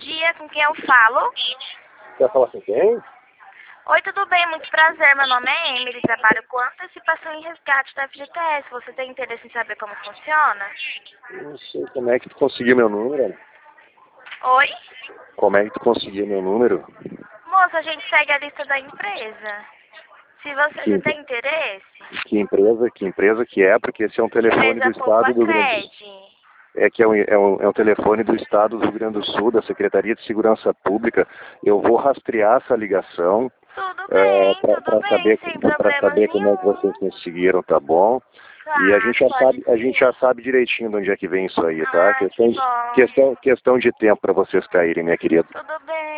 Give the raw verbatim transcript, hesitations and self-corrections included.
dia, com quem eu falo? Quer falar com quem? Oi, tudo bem? Muito prazer. Meu nome é Emily, trabalho com antecipação e resgate da F G T S. Você tem interesse em saber como funciona? Não sei como é que tu conseguiu meu número. Oi? Como é que tu conseguiu meu número? Moça, a gente segue a lista da empresa. Se você, Que, você tem interesse, que empresa, que empresa que é? Porque esse é um telefone do empresa Poupa estado do Rio Grande do Sul. Cred. É que é um, é, um, é um telefone do estado do Rio Grande do Sul, da Secretaria de Segurança Pública. Eu vou rastrear essa ligação Tudo é, bem, tudo para bem, saber, sem para problemas saber como é que nenhum. vocês conseguiram, tá bom? E a gente Claro, já pode sabe, a gente já sim. sabe direitinho de onde é que vem isso aí, tá? Ah, que Questão de, bom. questão, questão de tempo para vocês caírem, minha querida. Tudo bem.